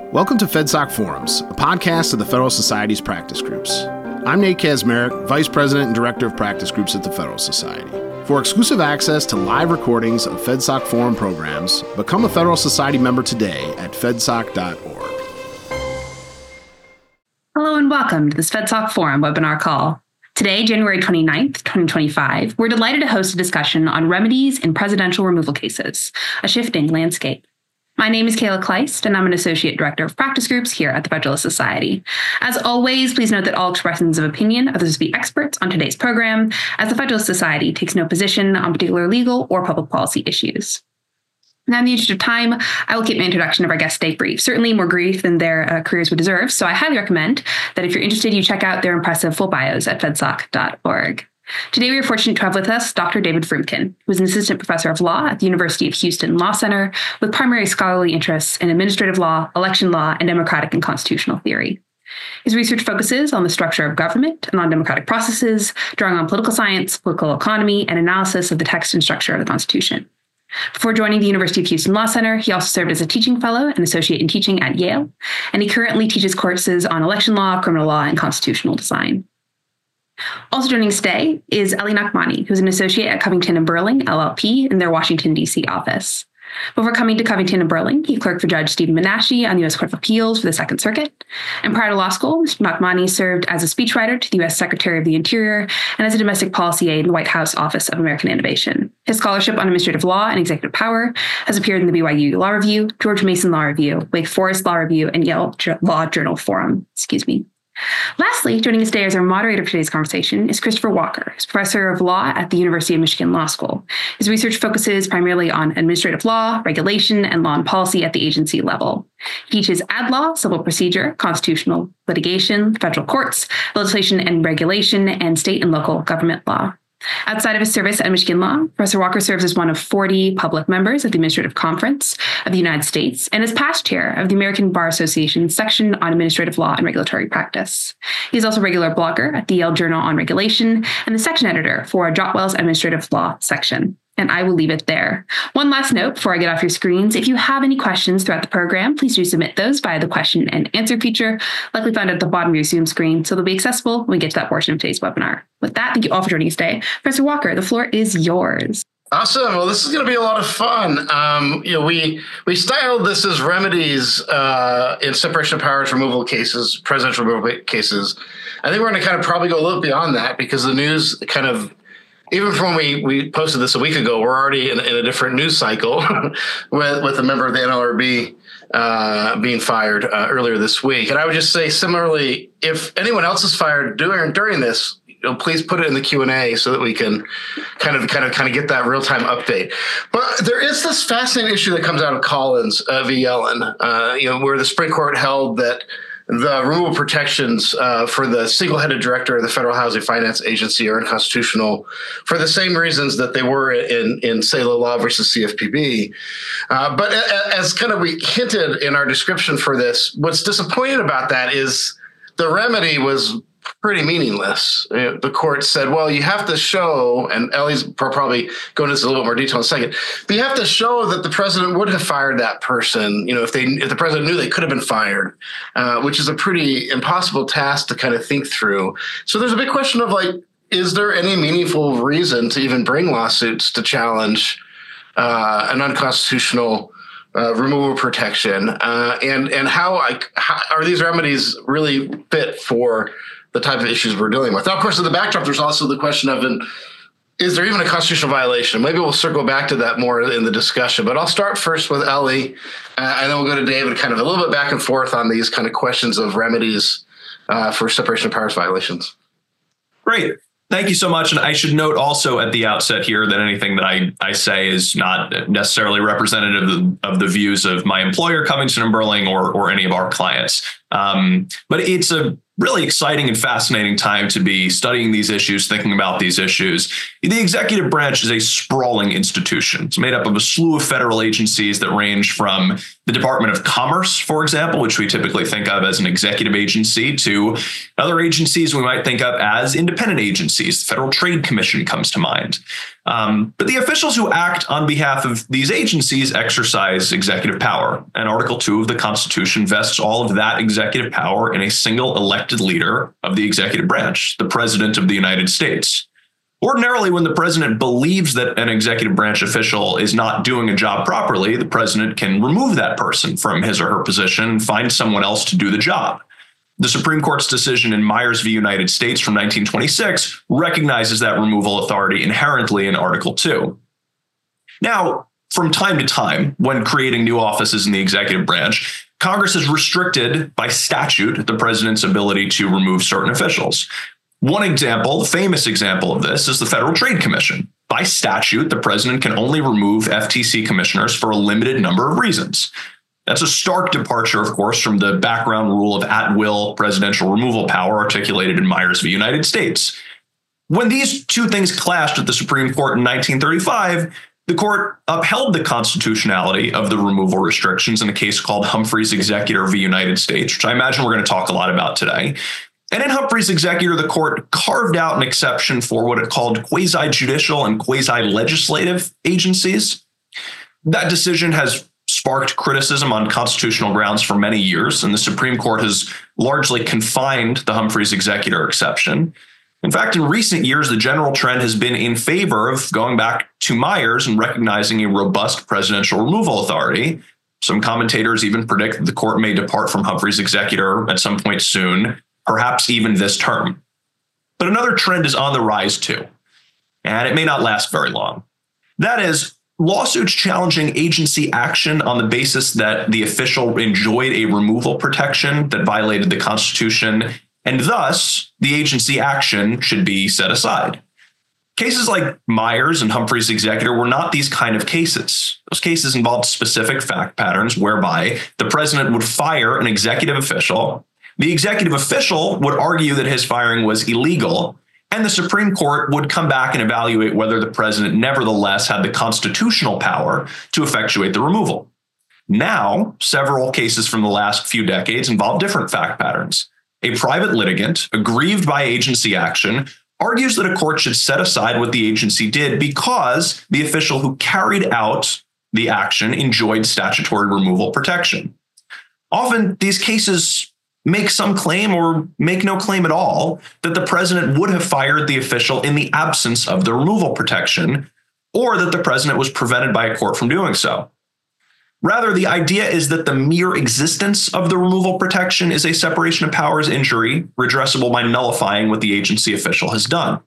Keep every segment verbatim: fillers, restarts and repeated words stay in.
Welcome to FedSoc Forums, a podcast of the Federal Society's practice groups. I'm Nate Kazmarek, Vice President and Director of Practice Groups at the Federal Society. For exclusive access to live recordings of FedSoc Forum programs, become a Federal Society member today at fedsoc dot org. Hello and welcome to this FedSoc Forum webinar call. Today, January twenty-ninth, twenty twenty-five, we're delighted to host a discussion on remedies in presidential removal cases, a shifting landscape. My name is Kayla Kleist, and I'm an Associate Director of Practice Groups here at the Federalist Society. As always, please note that all expressions of opinion of those to be experts on today's program, as the Federalist Society takes no position on particular legal or public policy issues. Now, in the interest of time, I will keep my introduction of our guest today brief, certainly more brief than their uh, careers would deserve, so I highly recommend that if you're interested, you check out their impressive full bios at fedsoc dot org. Today, we are fortunate to have with us Doctor David Frumkin, who is an assistant professor of law at the University of Houston Law Center with primary scholarly interests in administrative law, election law, and democratic and constitutional theory. His research focuses on the structure of government and on democratic processes, drawing on political science, political economy, and analysis of the text and structure of the Constitution. Before joining the University of Houston Law Center, he also served as a teaching fellow and associate in teaching at Yale, and he currently teaches courses on election law, criminal law, and constitutional design. Also joining us today is Ellie Nachmani, who's an associate at Covington and Burling, L L P, in their Washington, D C office. Before coming to Covington and Burling, he clerked for Judge Stephen Menashe on the U S Court of Appeals for the Second Circuit. And prior to law school, Mister Nachmani served as a speechwriter to the U S Secretary of the Interior and as a domestic policy aide in the White House Office of American Innovation. His scholarship on administrative law and executive power has appeared in the B Y U Law Review, George Mason Law Review, Wake Forest Law Review, and Yale Law Journal Forum. Excuse me. Lastly, joining us today as our moderator for today's conversation is Christopher Walker, who's professor of law at the University of Michigan Law School. His research focuses primarily on administrative law, regulation, and law and policy at the agency level. He teaches ad law, civil procedure, constitutional litigation, federal courts, legislation and regulation, and state and local government law. Outside of his service at Michigan Law, Professor Walker serves as one of forty public members of the Administrative Conference of the United States and is past chair of the American Bar Association's section on administrative law and regulatory practice. He is also a regular blogger at the Yale Journal on Regulation and the section editor for Jotwell's Administrative Law section. And I will leave it there. One last note before I get off your screens. If you have any questions throughout the program, please do submit those via the question and answer feature, likely found at the bottom of your Zoom screen, so they'll be accessible when we get to that portion of today's webinar. With that, thank you all for joining us today. Professor Walker, the floor is yours. Awesome. Well, this is going to be a lot of fun. Um, you know, we we styled this as remedies uh, in separation of powers removal cases, presidential removal cases. I think we're going to kind of probably go a little beyond that because the news kind of, even from when we, we posted this a week ago, we're already in, in a different news cycle with, with a member of the N L R B uh, being fired uh, earlier this week. And I would just say similarly, if anyone else is fired during during this, you know, please put it in the Q and A so that we can kind of kind of kind of get that real time update. But there is this fascinating issue that comes out of Collins uh, v. Yellen, uh, you know, where the Supreme Court held that the removal protections uh, for the single-headed director of the Federal Housing Finance Agency are unconstitutional for the same reasons that they were in, in Saylor Law versus C F P B. Uh, but as kind of we hinted in our description for this, what's disappointing about that is the remedy was pretty meaningless. The court said, well, you have to show, and Ellie's probably going into this a little more detail in a second, but you have to show that the president would have fired that person, you know, if they if the president knew they could have been fired, uh, which is a pretty impossible task to kind of think through. So there's a big question of like, is there any meaningful reason to even bring lawsuits to challenge uh, an unconstitutional Uh, removal protection, uh, and and how, I, how are these remedies really fit for the type of issues we're dealing with? Now, of course, in the backdrop, there's also the question of, an, is there even a constitutional violation? Maybe we'll circle back to that more in the discussion, but I'll start first with Ellie, uh, and then we'll go to David, kind of a little bit back and forth on these kind of questions of remedies uh, for separation of powers violations. Great. Thank you so much. And I should note also at the outset here that anything that I, I say is not necessarily representative of the, of the views of my employer, Covington and Burling, or, or any of our clients. Um, but it's a really exciting and fascinating time to be studying these issues, thinking about these issues. The executive branch is a sprawling institution. It's made up of a slew of federal agencies that range from the Department of Commerce, for example, which we typically think of as an executive agency, to other agencies we might think of as independent agencies. The Federal Trade Commission comes to mind. Um, but the officials who act on behalf of these agencies exercise executive power. And Article two of the Constitution vests all of that executive power in a single elected leader of the executive branch, the President of the United States. Ordinarily, when the president believes that an executive branch official is not doing a job properly, the president can remove that person from his or her position and find someone else to do the job. The Supreme Court's decision in Myers v. United States from nineteen twenty-six recognizes that removal authority inherently in Article two. Now, from time to time, when creating new offices in the executive branch, Congress has restricted by statute the president's ability to remove certain officials. One example, the famous example of this, is the Federal Trade Commission. By statute, the president can only remove F T C commissioners for a limited number of reasons. That's a stark departure, of course, from the background rule of at-will presidential removal power articulated in Myers v. United States. When these two things clashed at the Supreme Court in nineteen thirty-five, the court upheld the constitutionality of the removal restrictions in a case called Humphreys Executor v. United States, which I imagine we're going to talk a lot about today. And in Humphreys Executor, the court carved out an exception for what it called quasi-judicial and quasi-legislative agencies. That decision has sparked criticism on constitutional grounds for many years, and the Supreme Court has largely confined the Humphreys Executor exception. In fact, in recent years, the general trend has been in favor of going back to Myers and recognizing a robust presidential removal authority. Some commentators even predict that the court may depart from Humphreys Executor at some point soon, perhaps even this term. But another trend is on the rise too, and it may not last very long. That is, lawsuits challenging agency action on the basis that the official enjoyed a removal protection that violated the Constitution, and thus the agency action should be set aside. Cases like Myers and Humphreys Executor were not these kind of cases. Those cases involved specific fact patterns whereby the president would fire an executive official. The executive official would argue that his firing was illegal, and the Supreme Court would come back and evaluate whether the president nevertheless had the constitutional power to effectuate the removal. Now, several cases from the last few decades involve different fact patterns. A private litigant, aggrieved by agency action, argues that a court should set aside what the agency did because the official who carried out the action enjoyed statutory removal protection. Often, these cases make some claim or make no claim at all that the president would have fired the official in the absence of the removal protection, or that the president was prevented by a court from doing so. Rather, the idea is that the mere existence of the removal protection is a separation of powers injury, redressable by nullifying what the agency official has done.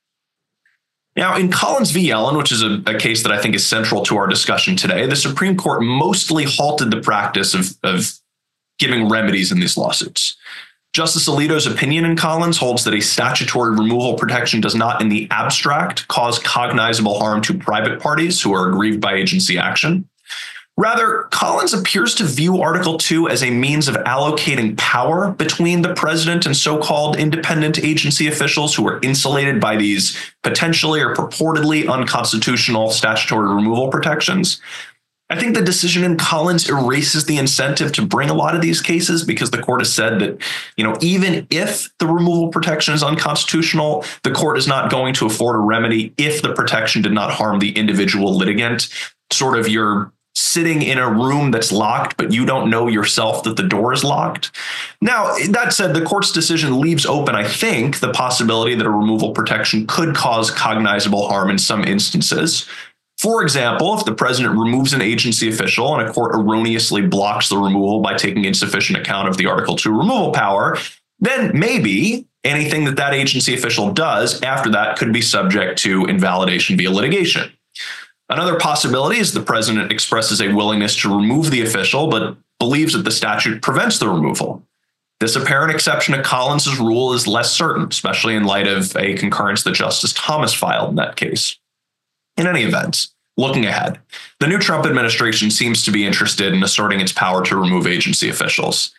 Now, in Collins v. Yellen, which is a, a case that I think is central to our discussion today, the Supreme Court mostly halted the practice of, of giving remedies in these lawsuits. Justice Alito's opinion in Collins holds that a statutory removal protection does not in the abstract cause cognizable harm to private parties who are aggrieved by agency action. Rather, Collins appears to view Article two as a means of allocating power between the president and so-called independent agency officials who are insulated by these potentially or purportedly unconstitutional statutory removal protections. I think the decision in Collins erases the incentive to bring a lot of these cases because the court has said that, you know, even if the removal protection is unconstitutional, the court is not going to afford a remedy if the protection did not harm the individual litigant. Sort of you're sitting in a room that's locked, but you don't know yourself that the door is locked. Now, that said, the court's decision leaves open, I think, the possibility that a removal protection could cause cognizable harm in some instances. For example, if the president removes an agency official and a court erroneously blocks the removal by taking insufficient account of the Article two removal power, then maybe anything that that agency official does after that could be subject to invalidation via litigation. Another possibility is the president expresses a willingness to remove the official, but believes that the statute prevents the removal. This apparent exception to Collins's rule is less certain, especially in light of a concurrence that Justice Thomas filed in that case. In any event, looking ahead, the new Trump administration seems to be interested in asserting its power to remove agency officials.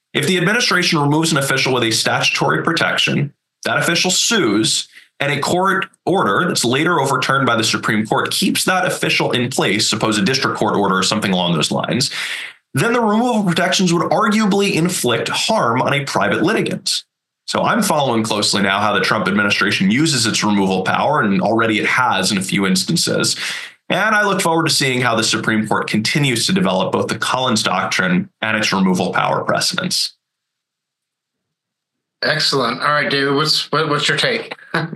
If the administration removes an official with a statutory protection, that official sues, and a court order that's later overturned by the Supreme Court keeps that official in place, suppose a district court order or something along those lines, then the removal protections would arguably inflict harm on a private litigant. So I'm following closely now how the Trump administration uses its removal power, and already it has in a few instances. And I look forward to seeing how the Supreme Court continues to develop both the Collins Doctrine and its removal power precedents. Excellent. All right, David, what's what, what's your take?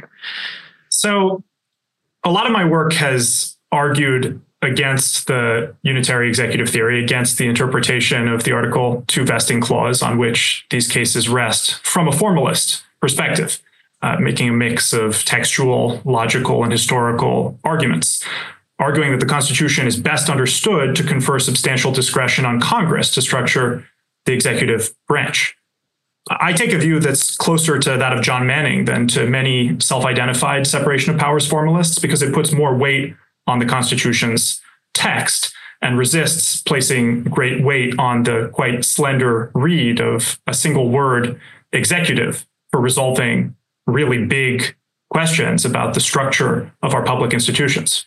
So a lot of my work has argued against the unitary executive theory, against the interpretation of the Article two vesting clause on which these cases rest from a formalist perspective, uh, making a mix of textual, logical, and historical arguments, arguing that the Constitution is best understood to confer substantial discretion on Congress to structure the executive branch. I take a view that's closer to that of John Manning than to many self-identified separation of powers formalists, because it puts more weight on the Constitution's text and resists placing great weight on the quite slender read of a single word executive for resolving really big questions about the structure of our public institutions.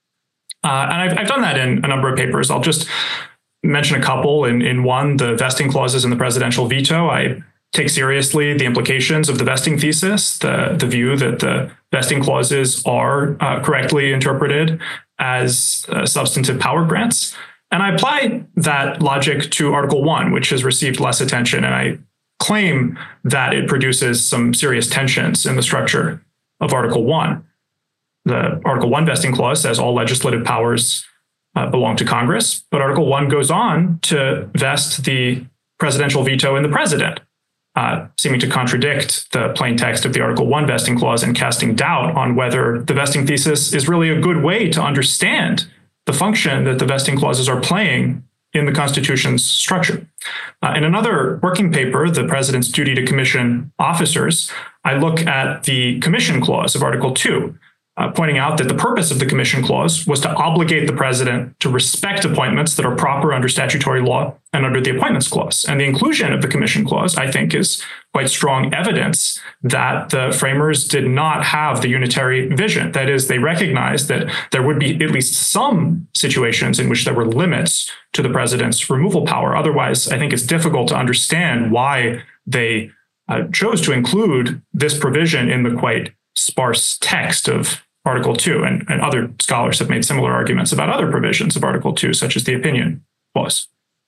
Uh, and I've, I've done that in a number of papers. I'll just mention a couple. In, in one, the vesting clauses in the presidential veto, I take seriously the implications of the vesting thesis, the, the view that the vesting clauses are uh, correctly interpreted as uh, substantive power grants. And I apply that logic to Article one, which has received less attention. And I claim that it produces some serious tensions in the structure of Article one. The Article one vesting clause says all legislative powers uh, belong to Congress, but Article one goes on to vest the presidential veto in the president, Uh, seeming to contradict the plain text of the Article one vesting clause and casting doubt on whether the vesting thesis is really a good way to understand the function that the vesting clauses are playing in the Constitution's structure. Uh, in another working paper, The President's Duty to Commission Officers, I look at the commission clause of Article two, Uh, pointing out that the purpose of the commission clause was to obligate the president to respect appointments that are proper under statutory law and under the appointments clause. And the inclusion of the commission clause, I think, is quite strong evidence that the framers did not have the unitary vision. That is, they recognized that there would be at least some situations in which there were limits to the president's removal power. Otherwise, I think it's difficult to understand why they uh, chose to include this provision in the quite sparse text of Article two, and, and other scholars have made similar arguments about other provisions of Article two, such as the opinion clause.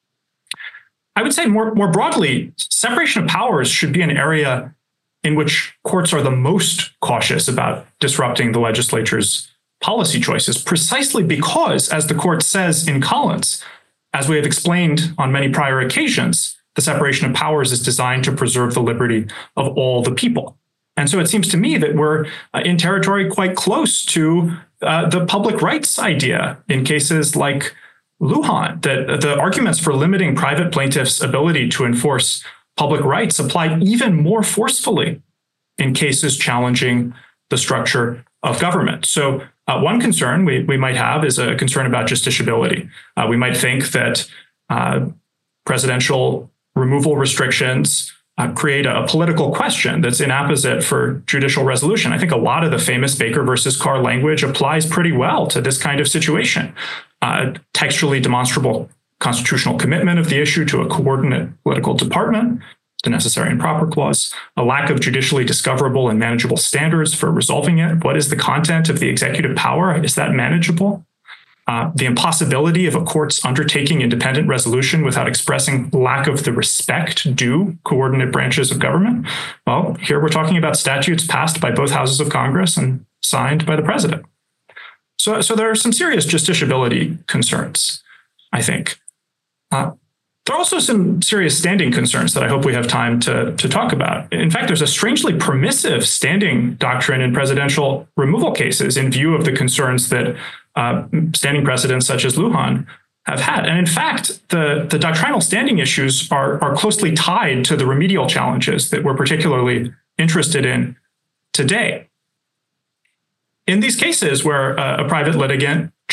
I would say more, more broadly, separation of powers should be an area in which courts are the most cautious about disrupting the legislature's policy choices, precisely because, as the court says in Collins, as we have explained on many prior occasions, the separation of powers is designed to preserve the liberty of all the people. And so it seems to me that we're uh, in territory quite close to uh, the public rights idea in cases like Lujan, that the arguments for limiting private plaintiffs' ability to enforce public rights apply even more forcefully in cases challenging the structure of government. So uh, one concern we, we might have is a concern about justiciability. Uh, we might think that uh, presidential removal restrictions Uh, create a political question that's inapposite for judicial resolution. I think a lot of the famous Baker versus Carr language applies pretty well to this kind of situation. Uh, textually demonstrable constitutional commitment of the issue to a coordinate political department, the necessary and proper clause, a lack of judicially discoverable and manageable standards for resolving it. What is the content of the executive power? Is that manageable? Uh, the impossibility of a court's undertaking independent resolution without expressing lack of the respect due coordinate branches of government. Well, here we're talking about statutes passed by both houses of Congress and signed by the president. So, so there are some serious justiciability concerns, I think. Uh, there are also some serious standing concerns that I hope we have time to, to talk about. In fact, there's a strangely permissive standing doctrine in presidential removal cases in view of the concerns that Uh, standing precedents such as Lujan have had. And in fact, the, the doctrinal standing issues are, are closely tied to the remedial challenges that we're particularly interested in today. In these cases where a, a private litigant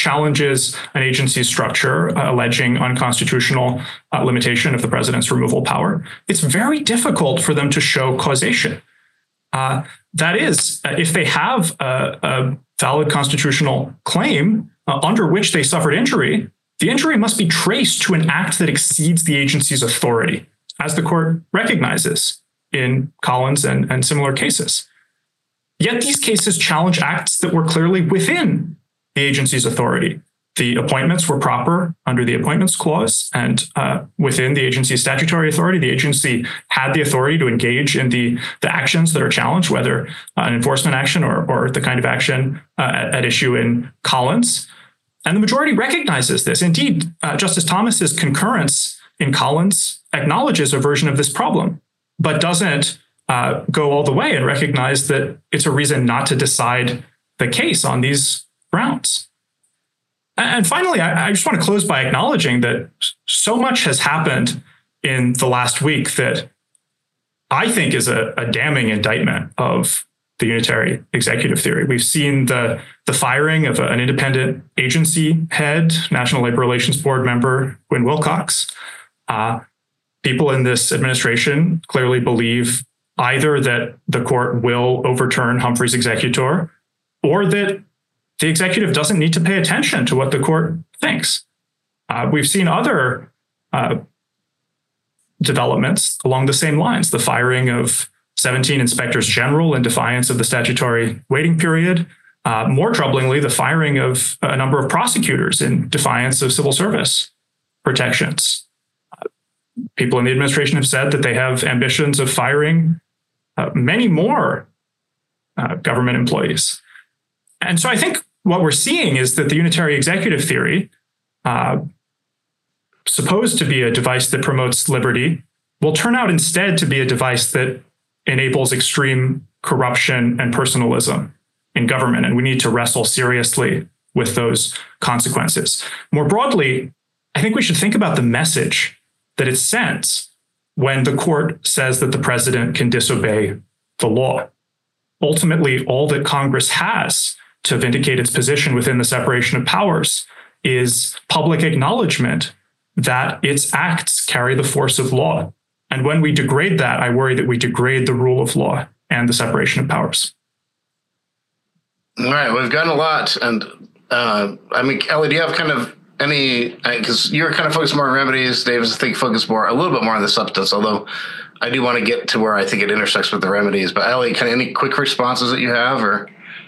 challenges an agency's structure, uh, alleging unconstitutional uh, limitation of the president's removal power, it's very difficult for them to show causation. Uh, that is, uh, if they have a, a valid constitutional claim uh, under which they suffered injury, the injury must be traced to an act that exceeds the agency's authority, as the court recognizes in Collins and, and similar cases. Yet these cases challenge acts that were clearly within the agency's authority. The appointments were proper under the Appointments Clause and uh, within the agency's statutory authority. The agency had the authority to engage in the, the actions that are challenged, whether uh, an enforcement action or, or the kind of action uh, at, at issue in Collins. And the majority recognizes this. Indeed, uh, Justice Thomas's concurrence in Collins acknowledges a version of this problem, but doesn't uh, go all the way and recognize that it's a reason not to decide the case on these grounds. And finally, I, I just want to close by acknowledging that so much has happened in the last week that I think is a, a damning indictment of the unitary executive theory. We've seen the, the firing of a, an independent agency head, National Labor Relations Board member Gwynne Wilcox. Uh, people in this administration clearly believe either that the court will overturn Humphrey's executor or that the executive doesn't need to pay attention to what the court thinks. Uh, we've seen other uh, developments along the same lines, the firing of seventeen inspectors general in defiance of the statutory waiting period. Uh, more troublingly, the firing of a number of prosecutors in defiance of civil service protections. Uh, people in the administration have said that they have ambitions of firing uh, many more uh, government employees. And so I think what we're seeing is that the unitary executive theory, uh, supposed to be a device that promotes liberty, will turn out instead to be a device that enables extreme corruption and personalism in government. And we need to wrestle seriously with those consequences. More broadly, I think we should think about the message that it sends when the court says that the president can disobey the law. Ultimately, all that Congress has to vindicate its position within the separation of powers is public acknowledgement that its acts carry the force of law. And when we degrade that, I worry that we degrade the rule of law and the separation of powers. All right, we've gotten a lot. And uh, I mean, Ellie, do you have kind of any, because you're kind of focused more on remedies, Davis, I think, focused more, a little bit more on the substance, although I do want to get to where I think it intersects with the remedies. But Ellie, kind of any quick responses that you have, or?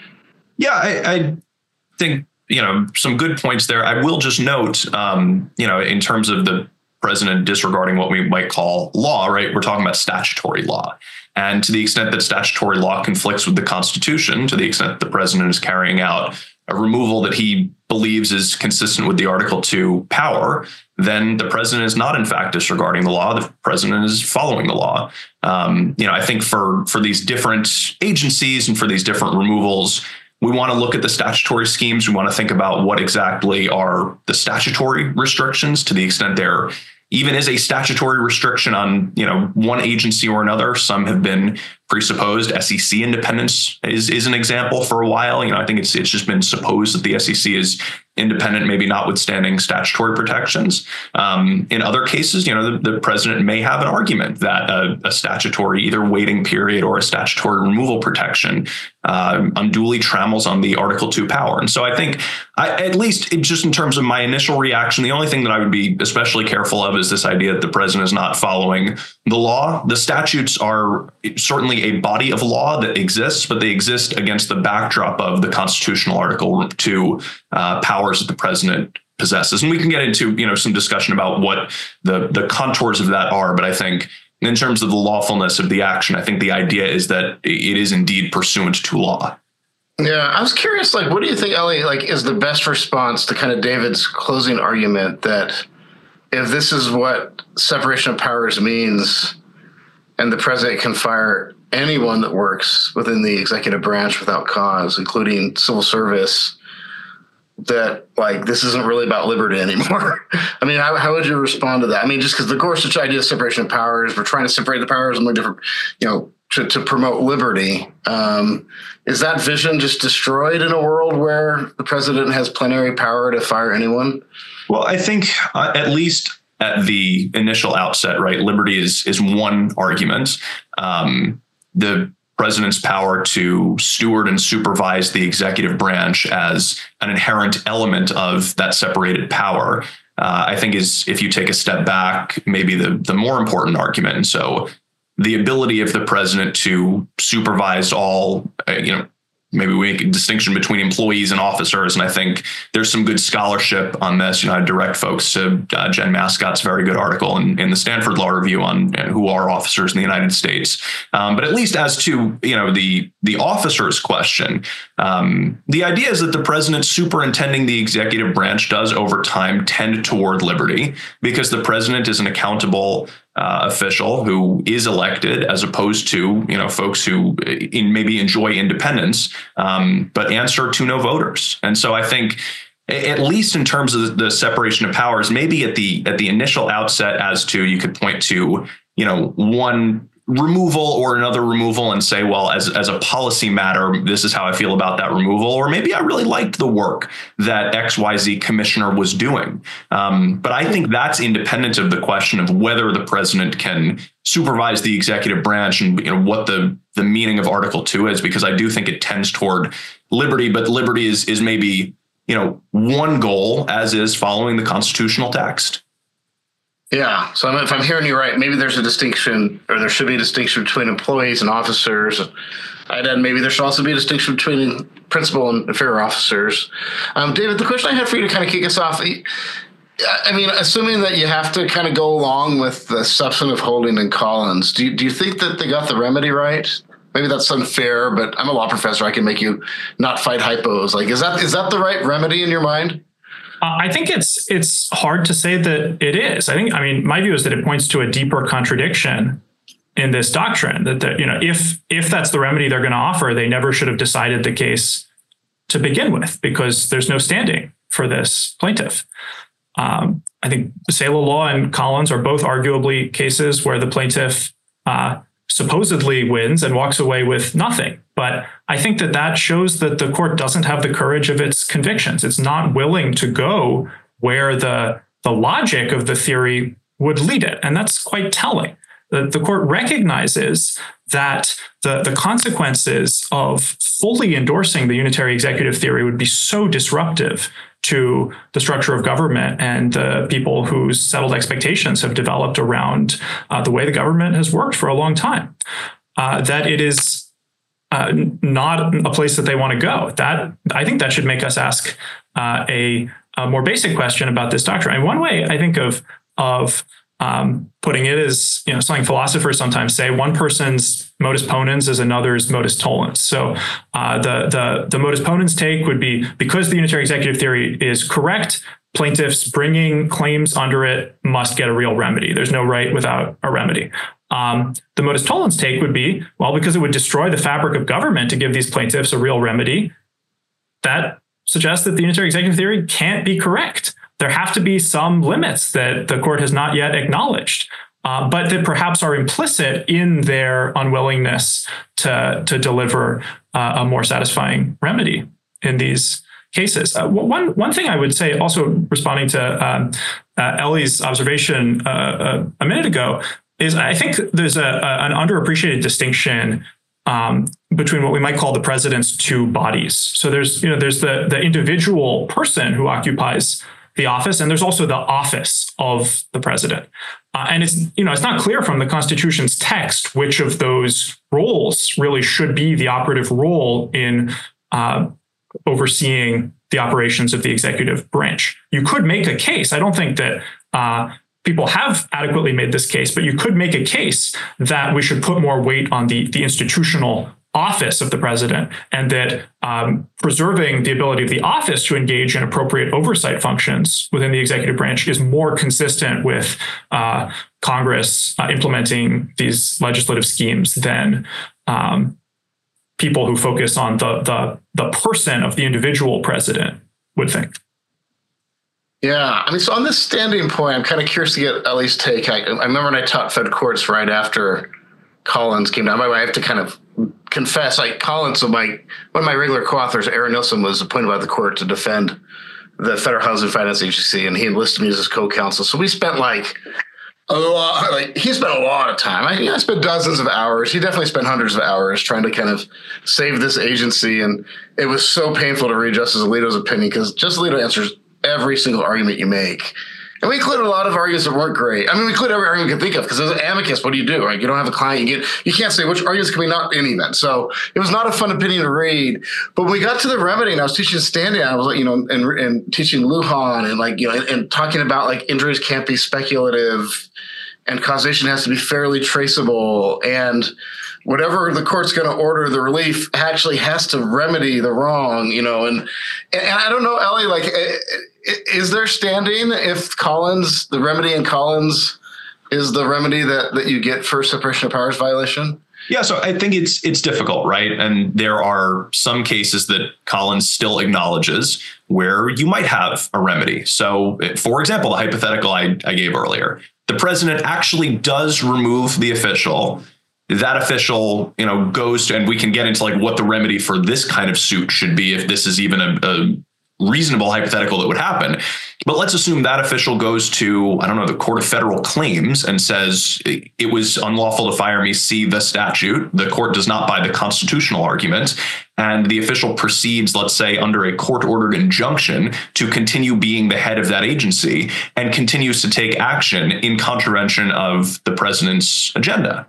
Yeah, I, I think, you know, some good points there. I will just note, um, you know, in terms of the president disregarding what we might call law, right? We're talking about statutory law. And to the extent that statutory law conflicts with the Constitution, to the extent that the president is carrying out a removal that he believes is consistent with the Article two power, then the president is not, in fact, disregarding the law. The president is following the law. Um, you know, I think for, for these different agencies and for these different removals, we want to look at the statutory schemes. We want to think about what exactly are the statutory restrictions, to the extent there even is a statutory restriction on, you know, one agency or another. Some have been presupposed. S E C independence is, is an example for a while. You know, I think it's it's just been supposed that the S E C is independent, maybe notwithstanding statutory protections. Um, in other cases, you know, the, the president may have an argument that a, a statutory either waiting period or a statutory removal protection uh, unduly trammels on the Article two power. And so I think, I, at least it, just in terms of my initial reaction, the only thing that I would be especially careful of is this idea that the president is not following the law. The statutes are certainly a body of law that exists, but they exist against the backdrop of the constitutional Article two uh, powers that the president possesses. And we can get into, you know, some discussion about what the, the contours of that are. But I think in terms of the lawfulness of the action, I think the idea is that it is indeed pursuant to law. Yeah, I was curious, like, what do you think, Ellie, like, is the best response to kind of David's closing argument that if this is what separation of powers means and the president can fire anyone that works within the executive branch without cause, including civil service, that, like, this isn't really about liberty anymore? I mean, how, how would you respond to that? I mean, just because the Gorsuch idea of separation of powers, we're trying to separate the powers among different, you know, to, to promote liberty. Um, is that vision just destroyed in a world where the president has plenary power to fire anyone? Well, I think uh, at least at the initial outset, right, liberty is is one argument. Um, the president's power to steward and supervise the executive branch as an inherent element of that separated power, uh, I think is, if you take a step back, maybe the the more important argument. And so the ability of the president to supervise all, uh, you know, maybe we make a distinction between employees and officers. And I think there's some good scholarship on this. You know, I direct folks to uh, Jen Mascott's very good article in, in the Stanford Law Review on uh, who are officers in the United States. Um, but at least as to, you know, the the officers question, um, the idea is that the president superintending the executive branch does over time tend toward liberty, because the president is an accountable Uh, official who is elected, as opposed to, you know, folks who in maybe enjoy independence, um, but answer to no voters. And so I think, at least in terms of the separation of powers, maybe at the at the initial outset, as to, you could point to, you know, one removal or another removal and say, well, as as a policy matter, this is how I feel about that removal, or maybe I really liked the work that X Y Z commissioner was doing. Um, but I think that's independent of the question of whether the president can supervise the executive branch and, you know, what the the meaning of Article Two is, because I do think it tends toward liberty, but liberty is is maybe, you know, one goal, as is following the constitutional text. Yeah. So if I'm hearing you right, maybe there's a distinction, or there should be a distinction between employees and officers. And then maybe there should also be a distinction between principal and inferior officers. Um, David, the question I had for you to kind of kick us off, I mean, assuming that you have to kind of go along with the substantive holding in Collins, do you, do you think that they got the remedy right? Maybe that's unfair, but I'm a law professor. I can make you not fight hypos. Like, is that is that the right remedy in your mind? I think it's it's hard to say that it is. I think, I mean, my view is that it points to a deeper contradiction in this doctrine, that, the, you know, if if that's the remedy they're going to offer, they never should have decided the case to begin with, because there's no standing for this plaintiff. Um, I think Saylor Law and Collins are both arguably cases where the plaintiff uh, supposedly wins and walks away with nothing. But I think that that shows that the court doesn't have the courage of its convictions. It's not willing to go where the, the logic of the theory would lead it. And that's quite telling. The, the court recognizes that the, the consequences of fully endorsing the unitary executive theory would be so disruptive to the structure of government and the people whose settled expectations have developed around uh, the way the government has worked for a long time, uh, that it is uh, not a place that they want to go. That, I think that should make us ask uh, a, a more basic question about this doctrine. And one way I think of of Um, putting it is, you know, something philosophers sometimes say: one person's modus ponens is another's modus tollens. So uh, the the the modus ponens take would be, because the unitary executive theory is correct, plaintiffs bringing claims under it must get a real remedy. There's no right without a remedy. Um, the modus tollens take would be, well, because it would destroy the fabric of government to give these plaintiffs a real remedy, that suggests that the unitary executive theory can't be correct. There have to be some limits that the court has not yet acknowledged, uh, but that perhaps are implicit in their unwillingness to, to deliver uh, a more satisfying remedy in these cases. Uh, one, one thing I would say, also responding to um, uh, Ellie's observation uh, a minute ago, is I think there's a, a, an underappreciated distinction Um, between what we might call the president's two bodies. So there's, you know, there's the the individual person who occupies the office, and there's also the office of the president. Uh, and it's, you know, it's not clear from the Constitution's text which of those roles really should be the operative role in uh, overseeing the operations of the executive branch. You could make a case. I don't think that uh, people have adequately made this case, but you could make a case that we should put more weight on the, the institutional office of the president, and that um, preserving the ability of the office to engage in appropriate oversight functions within the executive branch is more consistent with uh, Congress uh, implementing these legislative schemes than um, people who focus on the, the, the person of the individual president would think. Yeah, I mean, so on this standing point, I'm kind of curious to get Ellie's take. I, I remember when I taught Fed courts right after Collins came down. By the way, I have to kind of confess, like Collins, so my one of my regular co-authors, Aaron Nilsson, was appointed by the court to defend the Federal Housing Finance Agency, and he enlisted me as his co-counsel. So we spent like a lot, like he spent a lot of time. I, I spent dozens of hours. He definitely spent hundreds of hours trying to kind of save this agency, and it was so painful to read Justice Alito's opinion because Justice Alito answers every single argument you make. And we included a lot of arguments that weren't great. I mean, we included every argument you can think of because as an amicus, what do you do? Right? You don't have a client. You get you can't say which arguments can be not in any event. So it was not a fun opinion to read. But when we got to the remedy, and I was teaching standing, I was like, you know, and, and teaching Lujan, and like you know, and, and talking about like injuries can't be speculative, and causation has to be fairly traceable, and whatever the court's going to order, the relief actually has to remedy the wrong. You know, and and, and I don't know, Ellie, like. It, Is there standing if Collins, the remedy in Collins is the remedy that, that you get for separation of powers violation? Yeah, so I think it's it's difficult, right? And there are some cases that Collins still acknowledges where you might have a remedy. So, for example, the hypothetical I, I gave earlier, the president actually does remove the official. That official, you know, goes to, and we can get into like what the remedy for this kind of suit should be if this is even a, a reasonable hypothetical that would happen. But let's assume that official goes to, I don't know, the Court of Federal Claims and says it was unlawful to fire me, see the statute. The court does not buy the constitutional argument. And the official proceeds, let's say, under a court-ordered injunction to continue being the head of that agency and continues to take action in contravention of the president's agenda.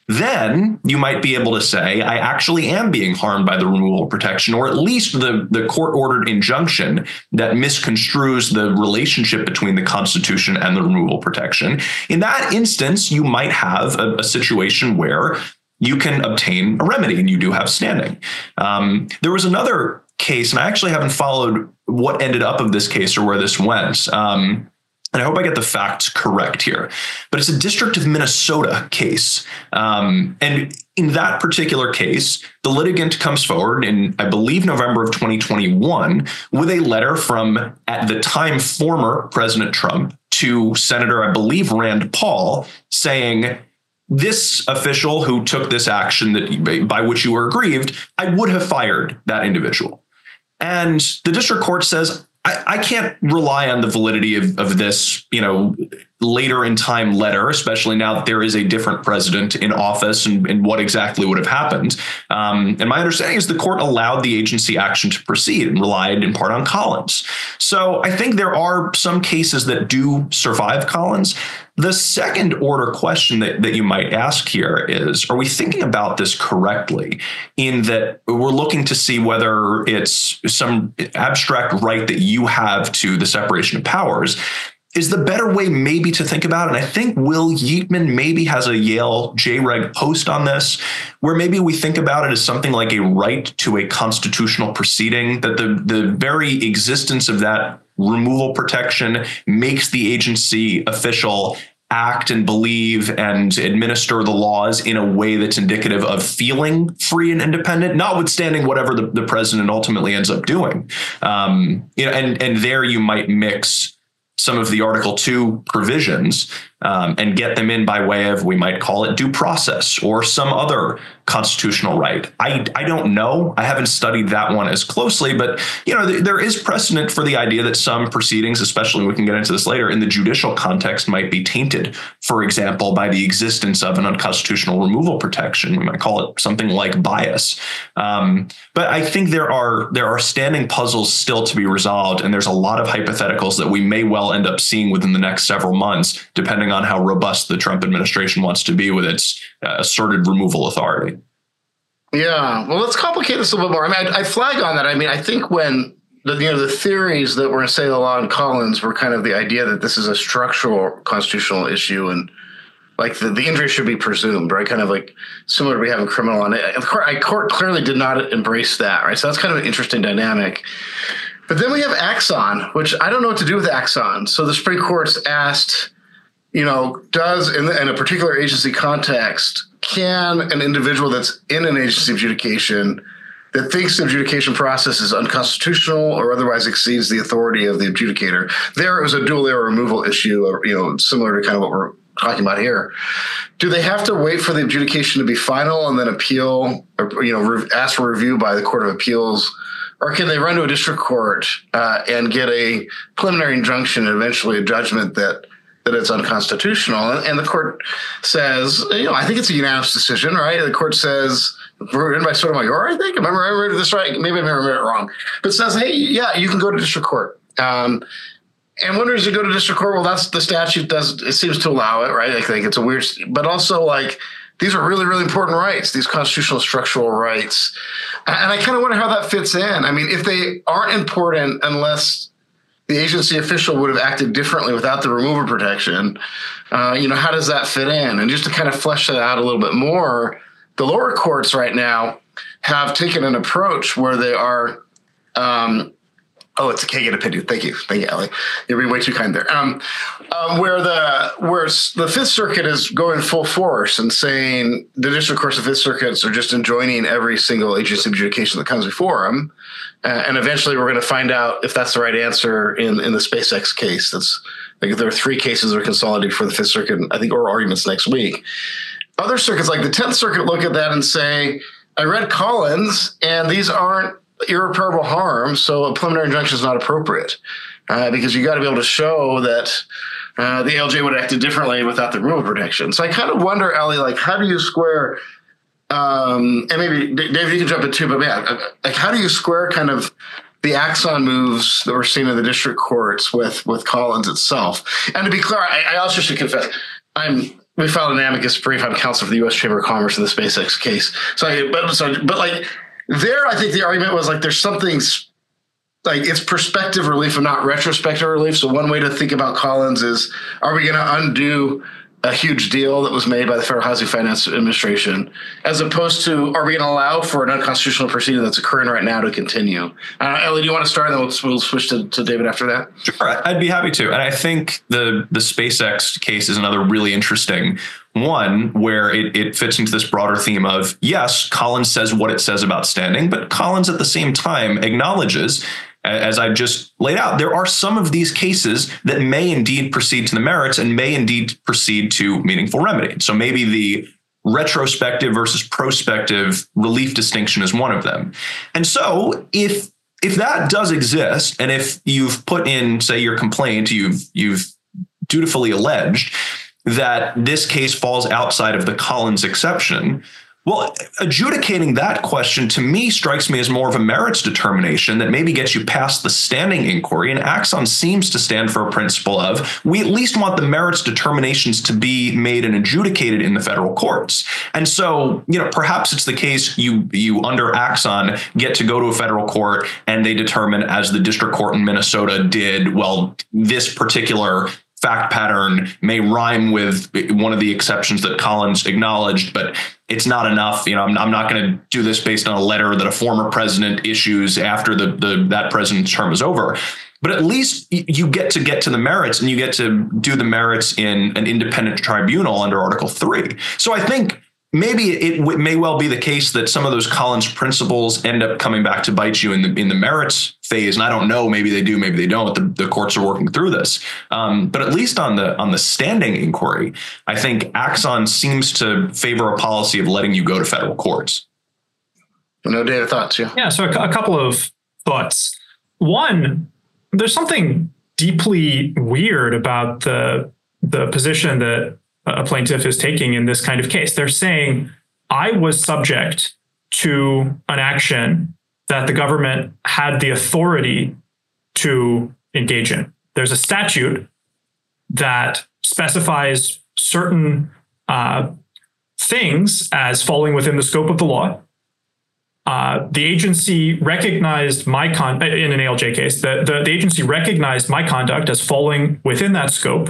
Then you might be able to say, I actually am being harmed by the removal protection, or at least the, the court-ordered injunction that misconstrues the relationship between the Constitution and the removal protection. In that instance, you might have a, a situation where you can obtain a remedy and you do have standing. Um, there was another case, and I actually haven't followed what ended up of this case or where this went. Um, And I hope I get the facts correct here, but it's a District of Minnesota case. Um, and in that particular case, the litigant comes forward in, I believe, November of twenty twenty-one with a letter from, at the time, former President Trump to Senator, I believe, Rand Paul, saying, this official who took this action that by which you were aggrieved, I would have fired that individual. And the district court says, I, I can't rely on the validity of, of this, you know, later in time letter, especially now that there is a different president in office and, and what exactly would have happened. Um, and my understanding is the court allowed the agency action to proceed and relied in part on Collins. So I think there are some cases that do survive Collins. The second order question that, that you might ask here is, are we thinking about this correctly in that we're looking to see whether it's some abstract right that you have to the separation of powers? Is the better way maybe to think about it? And I think Will Yeatman maybe has a Yale J Reg post on this, where maybe we think about it as something like a right to a constitutional proceeding, that the, the very existence of that removal protection makes the agency official act and believe and administer the laws in a way that's indicative of feeling free and independent, notwithstanding whatever the, the president ultimately ends up doing. Um, you know, and, and there you might mix some of the Article two provisions um, and get them in by way of, we might call it due process or some other constitutional right. I, I don't know. I haven't studied that one as closely, but you know, th- there is precedent for the idea that some proceedings, especially we can get into this later, in the judicial context might be tainted, for example, by the existence of an unconstitutional removal protection. We might call it something like bias. Um, but I think there are there are standing puzzles still to be resolved, and there's a lot of hypotheticals that we may well end up seeing within the next several months, depending on how robust the Trump administration wants to be with its uh, asserted removal authority. Yeah, well, let's complicate this a little bit more. I mean, I, I flag on that. I mean, I think when the you know the theories that were in say the law in Collins were kind of the idea that this is a structural constitutional issue and like the, the injury should be presumed, right? Kind of like similar to we have in criminal. And the court, I court clearly did not embrace that, right? So that's kind of an interesting dynamic. But then we have Axon, which I don't know what to do with Axon. So the Supreme Court's asked, you know, does in, the, in a particular agency context, can an individual that's in an agency adjudication that thinks the adjudication process is unconstitutional or otherwise exceeds the authority of the adjudicator? There it was a dual error removal issue, or, you know, similar to kind of what we're talking about here, do they have to wait for the adjudication to be final and then appeal, or, you know, re- ask for review by the Court of Appeals? Or can they run to a district court uh, and get a preliminary injunction and eventually a judgment that that it's unconstitutional? And, and the court says, you know, I think it's a unanimous decision, right? The court says, written by Sotomayor, I think. Am I remembering this right? Maybe I remember it wrong. But says, hey, yeah, you can go to district court. Um, and when does it go to district court? Well, that's the statute does, it seems to allow it, right? I think it's a weird, but also like, these are really, really important rights, these constitutional structural rights. And I kind of wonder how that fits in. I mean, if they aren't important unless the agency official would have acted differently without the removal protection, uh, you know, how does that fit in? And just to kind of flesh that out a little bit more, the lower courts right now have taken an approach where they are, um, oh, it's a Kagan opinion. Thank you. Thank you, Ellie. You're being way too kind there. Um, um, where the where the Fifth Circuit is going full force and saying the district courts of Fifth Circuits are just enjoining every single agency adjudication that comes before them. Uh, and eventually we're going to find out if that's the right answer in, in the SpaceX case. That's like there are three cases that are consolidated for the Fifth Circuit, and I think oral arguments next week. Other circuits like the Tenth Circuit look at that and say, I read Collins and these aren't irreparable harm, so a preliminary injunction is not appropriate uh, because you got to be able to show that uh, the A L J would have acted differently without the removal protection. So I kind of wonder, Ellie, like how do you square, um, and maybe Dave, you can jump in too, but man, like how do you square kind of the Axon moves that we're seeing in the district courts with with Collins itself? And to be clear, I, I also should confess, I'm. We filed an amicus brief. I'm counsel for the U S Chamber of Commerce in the SpaceX case. So, I, but so, but like. There, I think the argument was like there's something like it's prospective relief and not retrospective relief. So one way to think about Collins is, are we going to undo a huge deal that was made by the Federal Housing Finance Administration, as opposed to, are we going to allow for an unconstitutional proceeding that's occurring right now to continue? Uh, Ellie, do you want to start? And then we'll, we'll switch to, to David after that. Sure, I'd be happy to. And I think the the SpaceX case is another really interesting one where it, it fits into this broader theme of, yes, Collins says what it says about standing, but Collins at the same time acknowledges, as I just laid out, there are some of these cases that may indeed proceed to the merits and may indeed proceed to meaningful remedy. So maybe the retrospective versus prospective relief distinction is one of them. And so if if that does exist, and if you've put in, say, your complaint, you've you've dutifully alleged that this case falls outside of the Collins exception, well, adjudicating that question to me strikes me as more of a merits determination that maybe gets you past the standing inquiry. And Axon seems to stand for a principle of, we at least want the merits determinations to be made and adjudicated in the federal courts. And so, you know, perhaps it's the case you you under Axon get to go to a federal court and they determine, as the district court in Minnesota did, well, this particular fact pattern may rhyme with one of the exceptions that Collins acknowledged, but it's not enough. You know, I'm, I'm not going to do this based on a letter that a former president issues after the, the that president's term is over. But at least you get to get to the merits, and you get to do the merits in an independent tribunal under Article three. So I think maybe it w- may well be the case that some of those Collins principles end up coming back to bite you in the in the merits phase. And I don't know, maybe they do, maybe they don't. The, the courts are working through this. Um, but at least on the on the standing inquiry, I think Axon seems to favor a policy of letting you go to federal courts. No data thoughts, yeah. Yeah, so a, a couple of thoughts. One, there's something deeply weird about the the position that a plaintiff is taking in this kind of case. They're saying, I was subject to an action that the government had the authority to engage in. There's a statute that specifies certain uh, things as falling within the scope of the law. Uh, the agency recognized my con in an A L J case, the, the, the agency recognized my conduct as falling within that scope.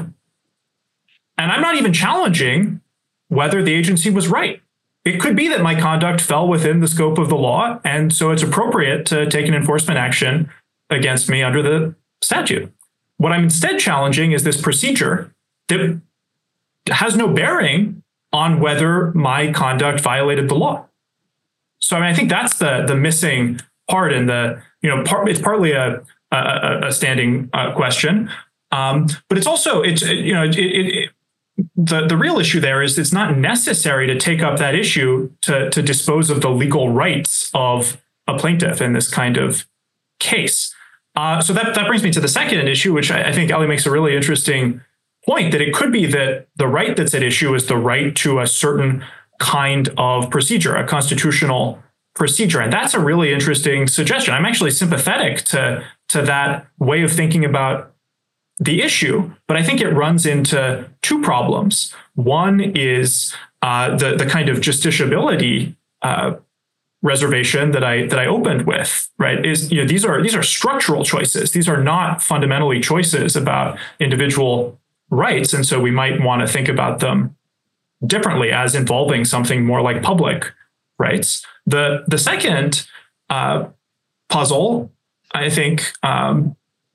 And I'm not even challenging whether the agency was right. It could be that my conduct fell within the scope of the law, and so it's appropriate to take an enforcement action against me under the statute. What I'm instead challenging is this procedure that has no bearing on whether my conduct violated the law. So I mean, I think that's the the missing part in the, you know, part, it's partly a, a, a standing uh, question, um, but it's also, it's, you know, it, it, the, the real issue there is it's not necessary to take up that issue to, to dispose of the legal rights of a plaintiff in this kind of case. Uh, so that, that brings me to the second issue, which I, I think Ellie makes a really interesting point, that it could be that the right that's at issue is the right to a certain kind of procedure, a constitutional procedure. And that's a really interesting suggestion. I'm actually sympathetic to, to that way of thinking about the issue, but I think it runs into two problems. One is uh, the, the kind of justiciability uh, reservation that I that I opened with, right? Is, you know, these are these are structural choices. These are not fundamentally choices about individual rights. And so we might want to think about them differently as involving something more like public rights. The the second uh, puzzle, I think, um,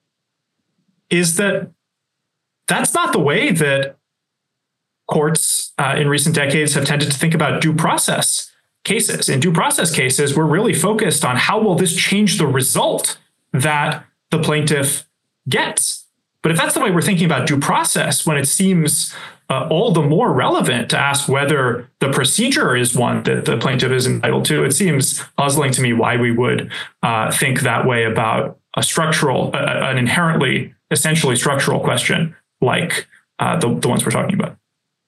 is that that's not the way that courts uh, in recent decades have tended to think about due process cases. In due process cases, we're really focused on how will this change the result that the plaintiff gets. But if that's the way we're thinking about due process, when it seems uh, all the more relevant to ask whether the procedure is one that the plaintiff is entitled to, it seems puzzling to me why we would uh, think that way about a structural, uh, an inherently, essentially structural question like uh, the, the ones we're talking about.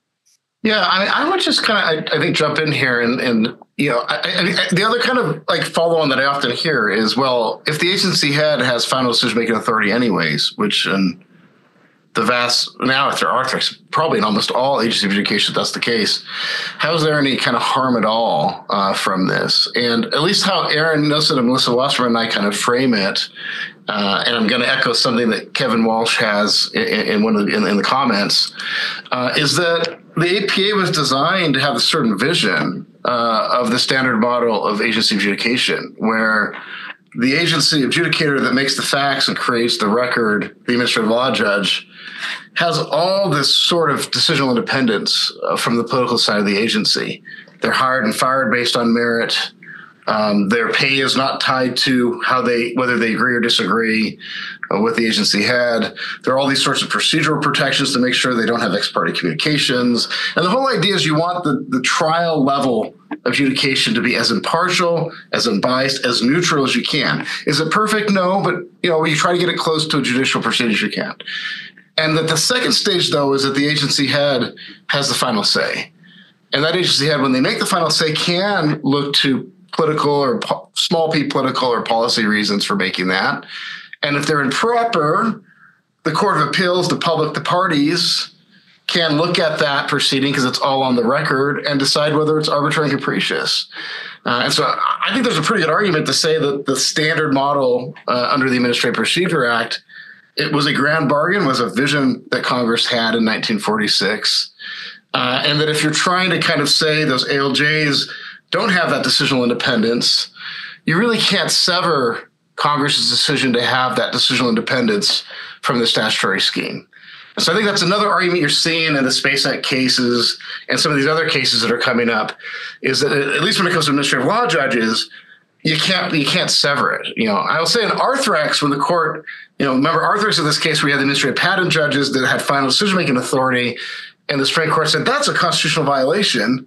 Yeah, I, I would just kind of, I, I think, jump in here and, and you know, I, I, the other kind of like follow on that I often hear is, well, if the agency head has final decision-making authority anyways, which in the vast, now after Arthrex, probably in almost all agency adjudications, that's the case, how is there any kind of harm at all uh, from this? And at least how Aaron Nilsen and Melissa Wasserman and I kind of frame it, Uh, and I'm going to echo something that Kevin Walsh has in, in one of the, in, in the comments, uh, is that the A P A was designed to have a certain vision uh, of the standard model of agency adjudication, where the agency adjudicator that makes the facts and creates the record, the administrative law judge, has all this sort of decisional independence uh, from the political side of the agency. They're hired and fired based on merit. Um, their pay is not tied to how they, whether they agree or disagree uh, with the agency head. There are all these sorts of procedural protections to make sure they don't have ex parte communications. And the whole idea is you want the, the trial level adjudication to be as impartial, as unbiased, as neutral as you can. Is it perfect? No, but you know, you try to get it close to a judicial proceeding as you can. And that the second stage, though, is that the agency head has the final say. And that agency head, when they make the final say, can look to political or po- small p political or policy reasons for making that. And if they're improper, the Court of Appeals, the public, the parties can look at that proceeding because it's all on the record and decide whether it's arbitrary and capricious. Uh, and so I think there's a pretty good argument to say that the standard model uh, under the Administrative Procedure Act, it was a grand bargain, was a vision that Congress had in nineteen forty-six. Uh, and that if you're trying to kind of say those A L Js don't have that decisional independence, you really can't sever Congress's decision to have that decisional independence from the statutory scheme. And so I think that's another argument you're seeing in the Space Act cases and some of these other cases that are coming up, is that at least when it comes to administrative law judges, you can't you can't sever it. You know, I will say in Arthrex, when the court, you know, remember Arthrex in this case, we had the administrative patent judges that had final decision-making authority, and the Supreme Court said that's a constitutional violation.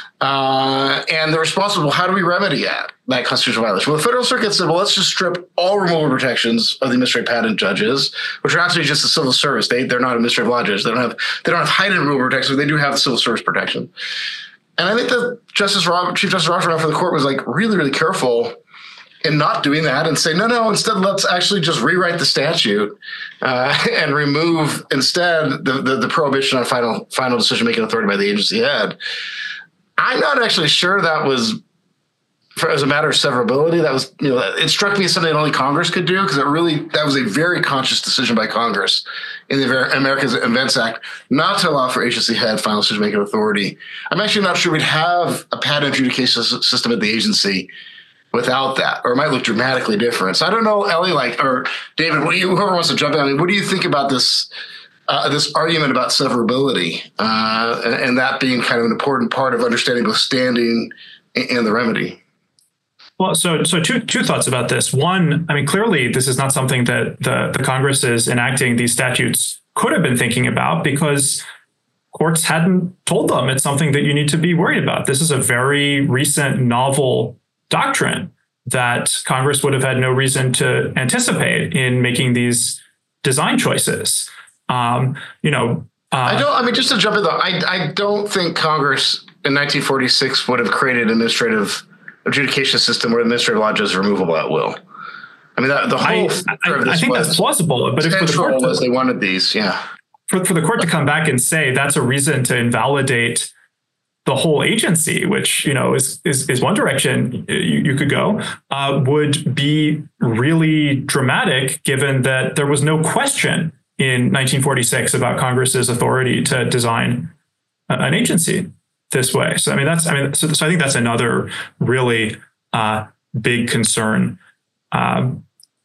Uh, and they're responsible. How do we remedy that, that constitutional violation? Well, the Federal Circuit said, well, let's just strip all removal protections of the administrative patent judges, which are actually just the civil service. They, they're not administrative law judges. They don't have they don't have heightened removal protections. They do have the civil service protection. And I think that Justice Rob, Chief Justice Roberts for the court was like really, really careful in not doing that and say, no, no, instead, let's actually just rewrite the statute uh, and remove instead the, the, the prohibition on final final decision-making authority by the agency head. I'm not actually sure that was, for, as a matter of severability, that was, you know, it struck me as something that only Congress could do, because it really, that was a very conscious decision by Congress in the Americans Invents Act not to allow for agency head final decision-making authority. I'm actually not sure we'd have a patent adjudication system at the agency without that, or it might look dramatically different. So I don't know, Ellie, like, or David, what do you, whoever wants to jump in, I mean, what do you think about this uh, this argument about severability uh, and, and that being kind of an important part of understanding both standing and, and the remedy? Well, so so two two thoughts about this. One, I mean, clearly this is not something that the, the Congress is enacting these statutes could have been thinking about, because courts hadn't told them it's something that you need to be worried about. This is a very recent novel doctrine that Congress would have had no reason to anticipate in making these design choices. Um, you know, uh, I don't, I mean, just to jump in though, I, I don't think Congress in nineteen forty-six would have created an administrative adjudication system where administrative law judges are removable at will. I mean, that, the whole I, I, I think that's plausible, but if for the court to, they wanted these, yeah. For, for the court to come back and say that's a reason to invalidate the whole agency, which, you know, is is, is one direction you, you could go, uh, would be really dramatic, given that there was no question in nineteen forty-six about Congress's authority to design an agency this way. So, I mean, that's, I mean, so, so I think that's another really uh, big concern. Um,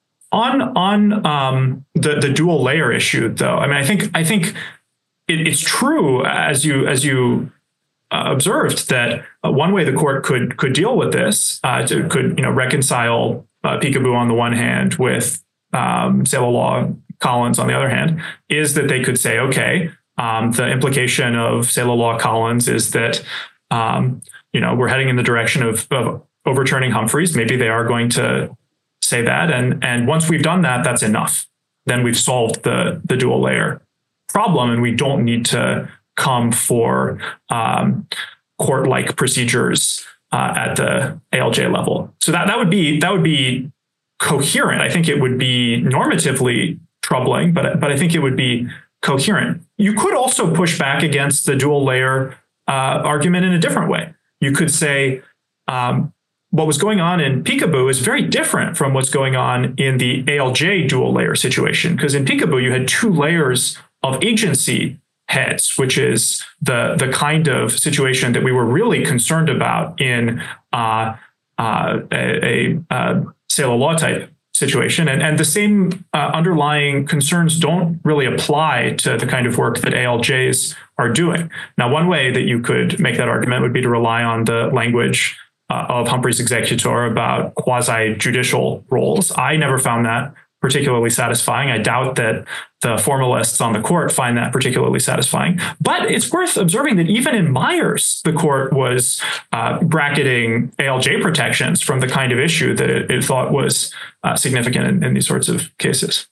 on on um, the the dual layer issue, though, I mean, I think I think it, it's true as you as you uh, observed that uh, one way the court could could deal with this, uh, to, could you know reconcile uh, Peekaboo on the one hand with um, Sailor Law Collins on the other hand, is that they could say, okay, um, the implication of Sailor Law Collins is that um, you know we're heading in the direction of, of overturning Humphreys. Maybe they are going to say that, and and once we've done that, that's enough. Then we've solved the the dual layer problem, and we don't need to come for um, court-like procedures uh, at the A L J level. So that that would be that would be coherent. I think it would be normatively troubling, but but I think it would be coherent. You could also push back against the dual layer uh, argument in a different way. You could say, Um, what was going on in Peekaboo is very different from what's going on in the A L J dual layer situation. Because in Peekaboo, you had two layers of agency heads, which is the, the kind of situation that we were really concerned about in uh, uh, a, a, a Sailor Law type situation. And, and the same uh, underlying concerns don't really apply to the kind of work that A L Js are doing. Now, one way that you could make that argument would be to rely on the language Uh, of Humphrey's executor about quasi-judicial roles. I never found that particularly satisfying. I doubt that the formalists on the court find that particularly satisfying. But it's worth observing that even in Myers, the court was uh, bracketing A L J protections from the kind of issue that it, it thought was uh, significant in, in these sorts of cases.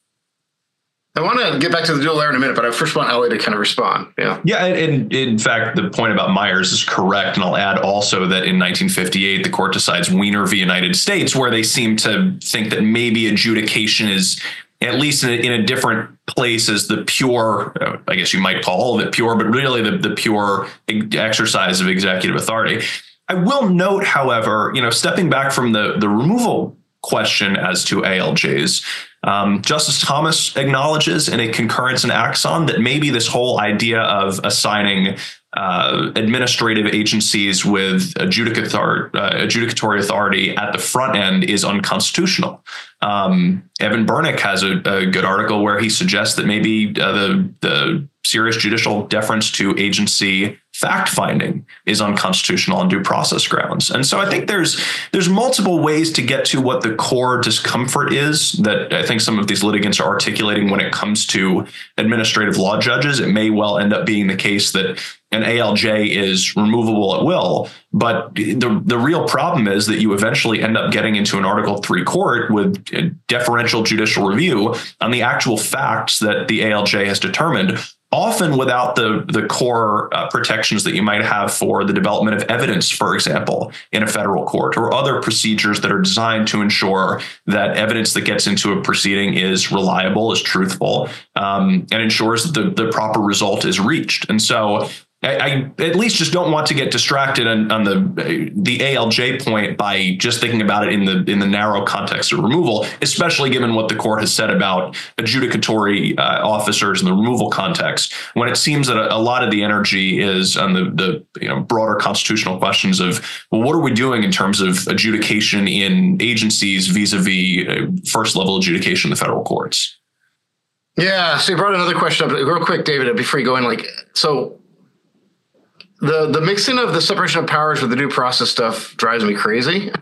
I want to get back to the dual layer in a minute, but I first want Ellie to kind of respond. Yeah. Yeah. And, and in fact, the point about Myers is correct. And I'll add also that in nineteen fifty-eight, the court decides Wiener v. United States, where they seem to think that maybe adjudication is at least in a, in a different place as the pure, I guess you might call all of it pure, but really the, the pure exercise of executive authority. I will note, however, you know, stepping back from the, the removal question as to A L Js, Um, Justice Thomas acknowledges in a concurrence in Axon that maybe this whole idea of assigning uh, administrative agencies with adjudicator, uh, adjudicatory authority at the front end is unconstitutional. Um, Evan Bernick has a, a good article where he suggests that maybe uh, the, the serious judicial deference to agency fact-finding is unconstitutional on due process grounds. And so I think there's there's multiple ways to get to what the core discomfort is that I think some of these litigants are articulating when it comes to administrative law judges. It may well end up being the case that an A L J is removable at will, but the, the real problem is that you eventually end up getting into an Article three court with deferential judicial review on the actual facts that the A L J has determined, often without the, the core uh, protections that you might have for the development of evidence, for example, in a federal court, or other procedures that are designed to ensure that evidence that gets into a proceeding is reliable, is truthful, um, and ensures that the, the proper result is reached. And so I, I at least just don't want to get distracted on, on the the A L J point by just thinking about it in the in the narrow context of removal, especially given what the court has said about adjudicatory uh, officers in the removal context, when it seems that a, a lot of the energy is on the the you know broader constitutional questions of, well, what are we doing in terms of adjudication in agencies vis-a-vis first level adjudication in the federal courts? Yeah, so you brought another question up real quick, David, before you go in. Like, so. The the mixing of the separation of powers with the due process stuff drives me crazy.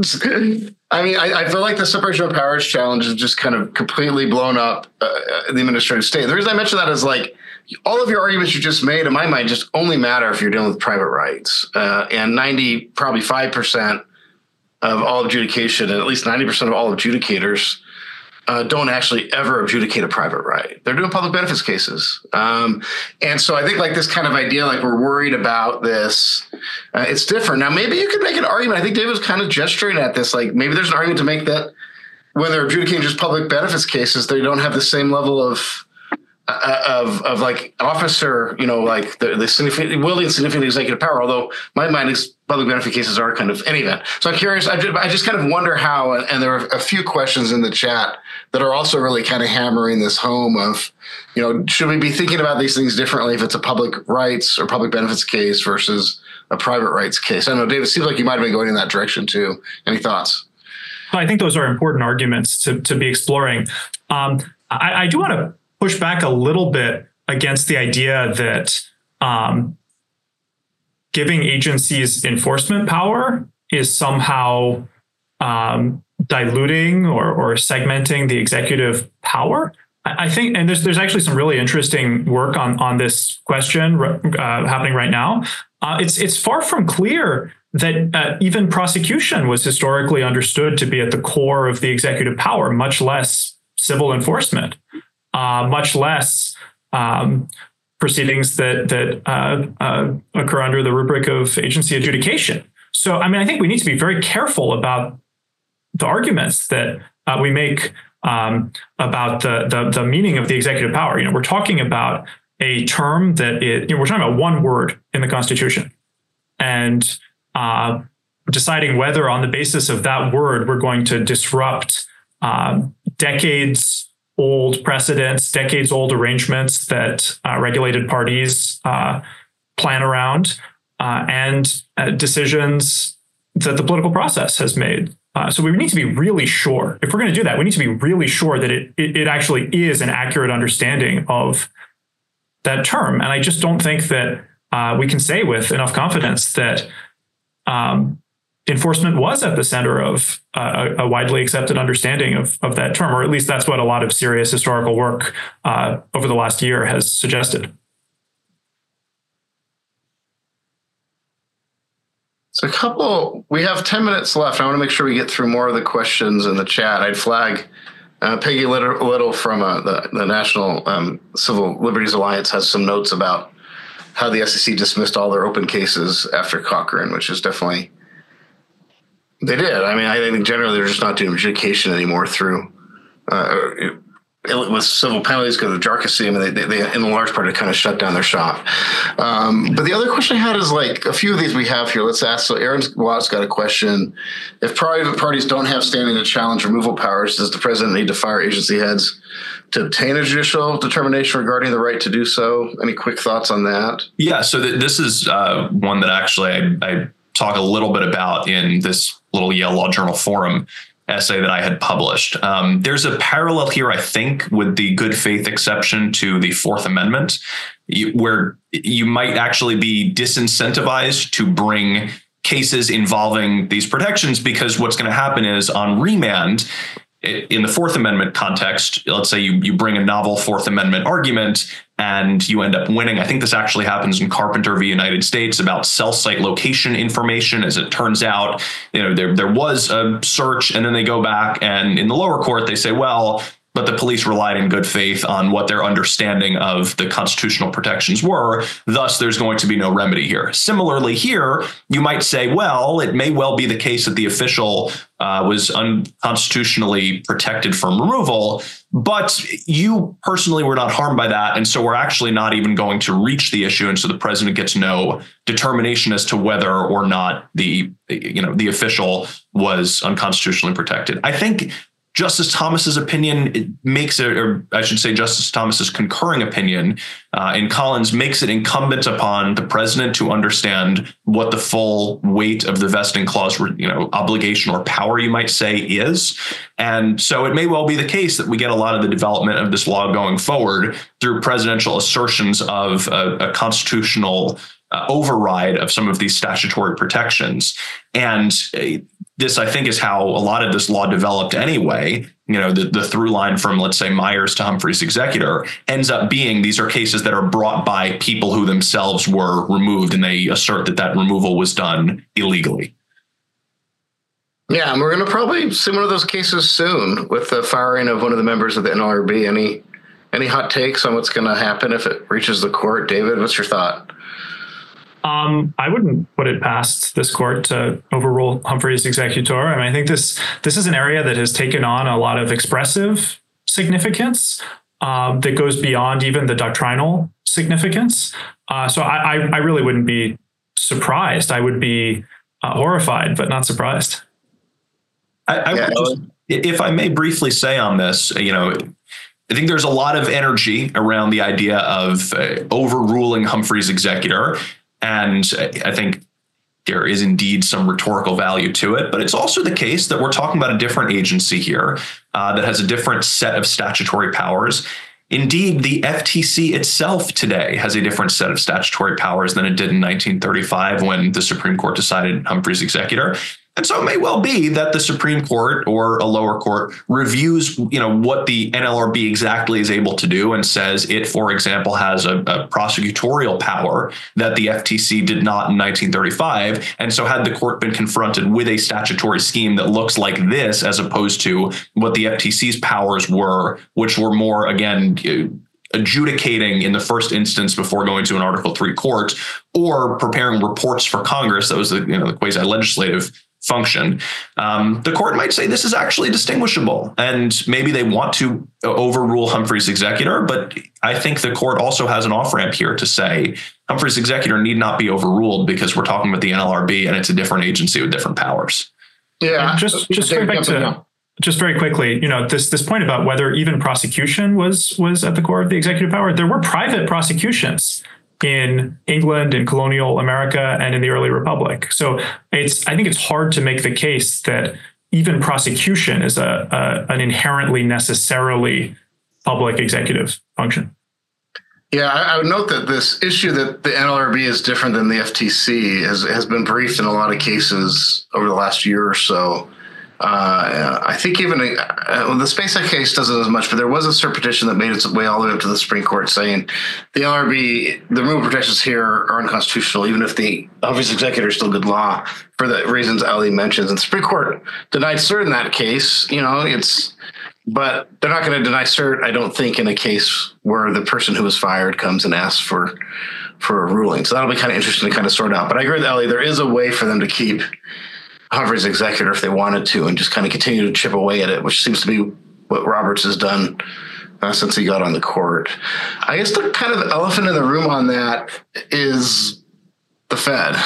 I mean, I, I feel like the separation of powers challenge is just kind of completely blown up uh, the administrative state. The reason I mention that is like all of your arguments you just made, in my mind, just only matter if you're dealing with private rights. Uh, and ninety, probably five percent of all adjudication, and at least ninety percent of all adjudicators uh, don't actually ever adjudicate a private right. They're doing public benefits cases. Um, and so I think like this kind of idea, like we're worried about this, uh, it's different. Now, maybe you could make an argument. I think David was kind of gesturing at this, like maybe there's an argument to make that when they're adjudicating just public benefits cases, they don't have the same level of Uh, of of like officer, you know, like the, the significant, wielding significant executive power, although my mind is public benefit cases are kind of any event. So I'm curious, I just, I just kind of wonder how, and, and there are a few questions in the chat that are also really kind of hammering this home of, you know, should we be thinking about these things differently if it's a public rights or public benefits case versus a private rights case? I know, David, it seems like you might have been going in that direction too. Any thoughts? I think those are important arguments to, to be exploring. Um, I, I do want to push back a little bit against the idea that um, giving agencies enforcement power is somehow um, diluting or, or segmenting the executive power. I, I think, and there's there's actually some really interesting work on on this question uh, happening right now. Uh, it's it's far from clear that uh, even prosecution was historically understood to be at the core of the executive power, much less civil enforcement. Uh, much less um, proceedings that that uh, uh, occur under the rubric of agency adjudication. So, I mean, I think we need to be very careful about the arguments that uh, we make um, about the, the the meaning of the executive power. You know, we're talking about a term that it, you know, we're talking about one word in the Constitution, and uh, deciding whether, on the basis of that word, we're going to disrupt um, decades. old precedents, decades old arrangements that uh, regulated parties uh, plan around, uh, and uh, decisions that the political process has made. Uh, so we need to be really sure, if we're going to do that, we need to be really sure that it, it it actually is an accurate understanding of that term. And I just don't think that uh, we can say with enough confidence that um, enforcement was at the center of uh, a widely accepted understanding of, of that term, or at least that's what a lot of serious historical work uh, over the last year has suggested. So a couple, we have ten minutes left. I want to make sure we get through more of the questions in the chat. I'd flag uh, Peggy Little, Little from uh, the, the National um, Civil Liberties Alliance has some notes about how the S E C dismissed all their open cases after Cochran, which is definitely They did. I mean, I think generally they're just not doing adjudication anymore through uh, with civil penalties because of jarcossy. I mean, they, they, they, in large part, it kind of shut down their shop. Um, but the other question I had is like a few of these we have here. Let's ask. So Aaron Watt's got a question. If private parties don't have standing to challenge removal powers, does the president need to fire agency heads to obtain a judicial determination regarding the right to do so? Any quick thoughts on that? Yeah. So th- this is uh, one that actually I, I talk a little bit about in this little Yale Law Journal forum essay that I had published. Um, there's a parallel here, I think, with the good faith exception to the Fourth Amendment, where you might actually be disincentivized to bring cases involving these protections, because what's going to happen is on remand, in the Fourth Amendment context, let's say you, you bring a novel Fourth Amendment argument and you end up winning. I think this actually happens in Carpenter v. United States about cell site location information. As it turns out, you know, there, there was a search, and then they go back and in the lower court, they say, well, but the police relied in good faith on what their understanding of the constitutional protections were. Thus, there's going to be no remedy here. Similarly, here, you might say, well, it may well be the case that the official uh, was unconstitutionally protected from removal, but you personally were not harmed by that. And so we're actually not even going to reach the issue. And so the president gets no determination as to whether or not the, you know, the official was unconstitutionally protected. I think Justice Thomas's opinion it makes it, or I should say Justice Thomas's concurring opinion uh, in Collins makes it incumbent upon the president to understand what the full weight of the vesting clause, you know, obligation or power, you might say, is. And so it may well be the case that we get a lot of the development of this law going forward through presidential assertions of a, a constitutional uh, override of some of these statutory protections. And uh, this, I think, is how a lot of this law developed anyway. You know, the, the through line from, let's say, Myers to Humphrey's executor ends up being these are cases that are brought by people who themselves were removed, and they assert that that removal was done illegally. Yeah, and we're going to probably see one of those cases soon with the firing of one of the members of the N L R B. Any any hot takes on what's going to happen if it reaches the court? David, what's your thought? Um, I wouldn't put it past this court to overrule Humphrey's executor. I mean, I think this this is an area that has taken on a lot of expressive significance um, that goes beyond even the doctrinal significance. Uh, so I, I, I really wouldn't be surprised. I would be uh, horrified, but not surprised. I, I yeah. just, if I may briefly say on this, you know, I think there's a lot of energy around the idea of uh, overruling Humphrey's executor. And I think there is indeed some rhetorical value to it, but it's also the case that we're talking about a different agency here uh, that has a different set of statutory powers. Indeed, the F T C itself today has a different set of statutory powers than it did in nineteen thirty-five when the Supreme Court decided Humphrey's executor. And so it may well be that the Supreme Court or a lower court reviews, you know, what the N L R B exactly is able to do and says it, for example, has a, a prosecutorial power that the F T C did not in nineteen thirty-five. And so had the court been confronted with a statutory scheme that looks like this, as opposed to what the F T C's powers were, which were more, again, adjudicating in the first instance before going to an Article three court, or preparing reports for Congress, that was the, you know, the quasi-legislative function, um, the court might say this is actually distinguishable, and maybe they want to overrule Humphrey's executor. But I think the court also has an off-ramp here to say Humphrey's executor need not be overruled because we're talking about the N L R B and it's a different agency with different powers. Yeah, and just just going back to just very quickly, you know, this this point about whether even prosecution was was at the core of the executive power. There were private prosecutions in England, in colonial America, and in the early Republic. So it's I think it's hard to make the case that even prosecution is a, a an inherently necessarily public executive function. Yeah, I, I would note that this issue that the N L R B is different than the F T C has, has been briefed in a lot of cases over the last year or so. Uh, I think even uh, the SpaceX case doesn't as much, but there was a cert petition that made its way all the way up to the Supreme Court saying the N L R B, the removal protections here are unconstitutional, even if the Humphrey's executor is still good law for the reasons Ali mentions. And the Supreme Court denied cert in that case. You know, it's, but they're not going to deny cert, I don't think, in a case where the person who was fired comes and asks for for a ruling. So that'll be kind of interesting to kind of sort out. But I agree with Ali, there is a way for them to keep Humphrey's executor if they wanted to and just kind of continue to chip away at it, which seems to be what Roberts has done uh, since he got on the court. I guess the kind of elephant in the room on that is the Fed.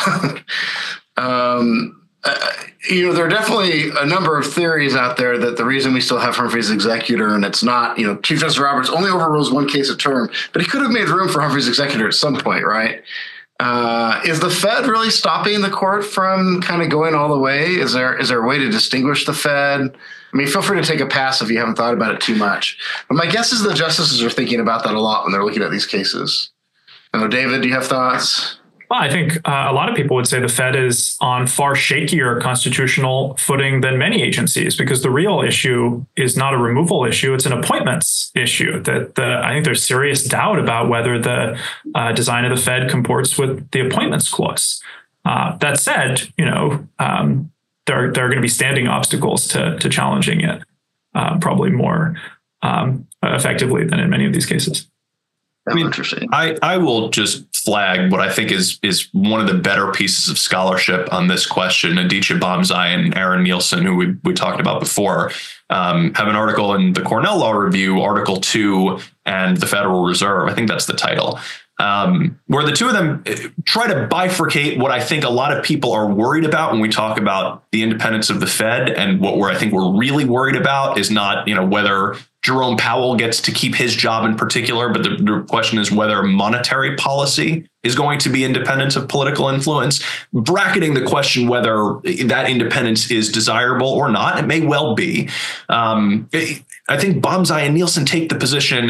um, uh, you know, there are definitely a number of theories out there that the reason we still have Humphrey's executor, and it's not, you know, Chief Justice Roberts only overrules one case a term, but he could have made room for Humphrey's executor at some point, right? Uh, is the Fed really stopping the court from kind of going all the way? Is there is there a way to distinguish the Fed? I mean, feel free to take a pass if you haven't thought about it too much. But my guess is the justices are thinking about that a lot when they're looking at these cases. I know, David, do you have thoughts? Well, I think uh, a lot of people would say the Fed is on far shakier constitutional footing than many agencies, because the real issue is not a removal issue; it's an appointments issue. That the, I think there's serious doubt about whether the uh, design of the Fed comports with the appointments clause. Uh, that said, you know, um, there there are going to be standing obstacles to to challenging it, uh, probably more um, effectively than in many of these cases. I mean, I, I will just flag what I think is is one of the better pieces of scholarship on this question. Aditya Bomzai and Aaron Nielsen, who we, we talked about before, um, have an article in the Cornell Law Review, Article two and the Federal Reserve. I think that's the title, um, where the two of them try to bifurcate what I think a lot of people are worried about when we talk about the independence of the Fed. And what we're I think we're really worried about is not, you know, whether Jerome Powell gets to keep his job in particular, but the, the question is whether monetary policy is going to be independent of political influence, bracketing the question whether that independence is desirable or not. It may well be. Um, I think Bomzai and Nielsen take the position,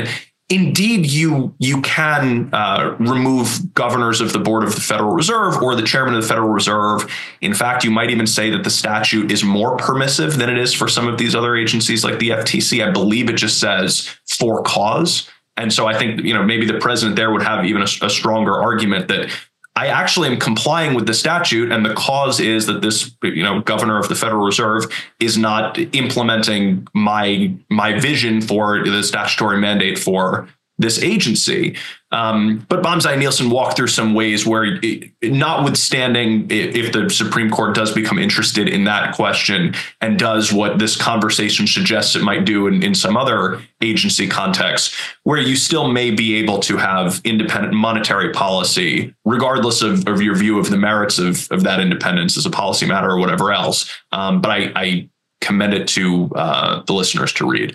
indeed, you you can uh, remove governors of the board of the Federal Reserve or the chairman of the Federal Reserve. In fact, you might even say that the statute is more permissive than it is for some of these other agencies like the F T C. I believe it just says for cause. And so I think, you know, maybe the president there would have even a, a stronger argument that I actually am complying with the statute, and the cause is that this, you know, governor of the Federal Reserve is not implementing my my vision for the statutory mandate for this agency. Um, but Bamzai Nielsen walked through some ways where, it, notwithstanding if the Supreme Court does become interested in that question and does what this conversation suggests it might do in, in some other agency context, where you still may be able to have independent monetary policy, regardless of, of your view of the merits of, of that independence as a policy matter or whatever else. Um, but I, I commend it to uh, the listeners to read.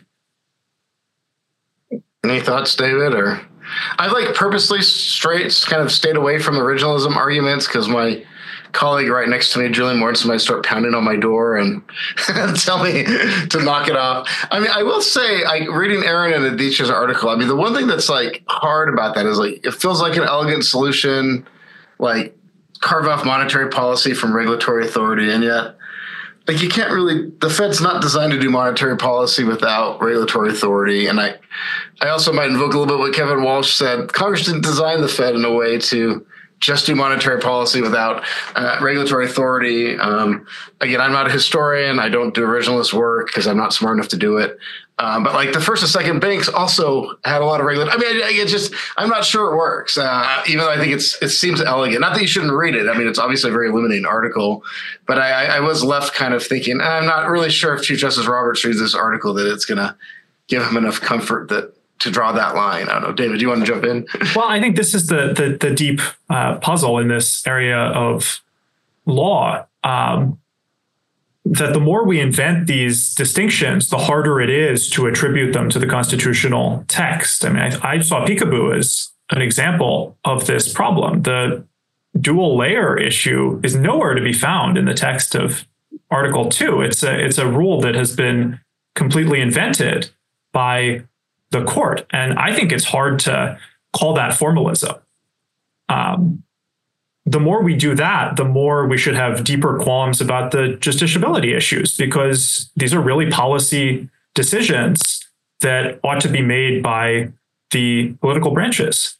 Any thoughts, David? Or I've like purposely straight kind of stayed away from originalism arguments because my colleague right next to me, Julian Mortensen, might start pounding on my door and tell me to knock it off. I mean, I will say, I reading Aaron and Aditya's article, I mean, the one thing that's like hard about that is like it feels like an elegant solution, like carve off monetary policy from regulatory authority, and yet like you can't really, the Fed's not designed to do monetary policy without regulatory authority. And I, I also might invoke a little bit what Kevin Walsh said. Congress didn't design the Fed in a way to just do monetary policy without uh, regulatory authority. Um, again, I'm not a historian. I don't do originalist work because I'm not smart enough to do it. Um, but like the first and second banks also had a lot of regulatory. I mean, I, I just, I'm not sure it works. Uh, even though I think it's, it seems elegant. Not that you shouldn't read it. I mean, it's obviously a very illuminating article, but I, I was left kind of thinking, I'm not really sure if Chief Justice Roberts reads this article that it's going to give him enough comfort that to draw that line. I don't know. David, do you want to jump in? Well, I think this is the the, the deep uh, puzzle in this area of law. Um, that the more we invent these distinctions, the harder it is to attribute them to the constitutional text. I mean, I, I saw peekaboo as an example of this problem. The dual layer issue is nowhere to be found in the text of Article two. It's a, it's a rule that has been completely invented by the court. And I think it's hard to call that formalism. Um, the more we do that, the more we should have deeper qualms about the justiciability issues, because these are really policy decisions that ought to be made by the political branches.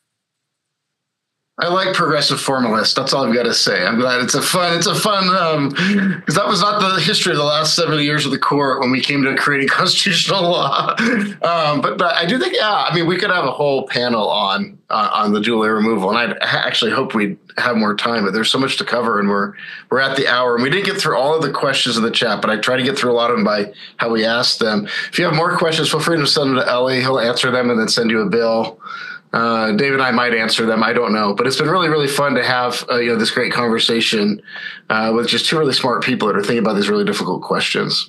I like progressive formalists. That's all I've got to say. I'm glad it's a fun, it's a fun, um, because that was not the history of the last seventy years of the court when we came to creating constitutional law. Um, but, but I do think, yeah, I mean, we could have a whole panel on, uh, on the dual layer removal. And I actually hope we'd have more time, but there's so much to cover and we're, we're at the hour and we didn't get through all of the questions in the chat, but I try to get through a lot of them by how we asked them. If you have more questions, feel free to send them to Ellie. He'll answer them and then send you a bill. Uh, David and I might answer them. I don't know, but it's been really, really fun to have uh, you know this great conversation uh, with just two really smart people that are thinking about these really difficult questions.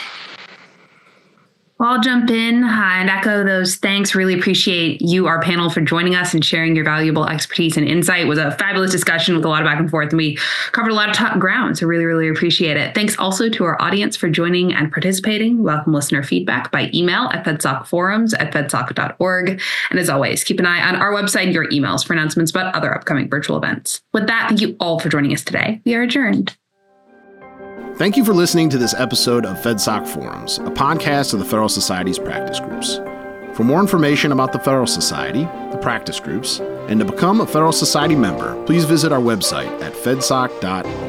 Well, I'll jump in and echo those thanks. Really appreciate you, our panel, for joining us and sharing your valuable expertise and insight. It was a fabulous discussion with a lot of back and forth, and we covered a lot of top ground, so really, really appreciate it. Thanks also to our audience for joining and participating. Welcome listener feedback by email at fedsocforums at fedsoc dot org. And as always, keep an eye on our website and your emails for announcements about other upcoming virtual events. With that, thank you all for joining us today. We are adjourned. Thank you for listening to this episode of FedSoc Forums, a podcast of the Federal Society's practice groups. For more information about the Federal Society, the practice groups, and to become a Federal Society member, please visit our website at fedsoc dot org.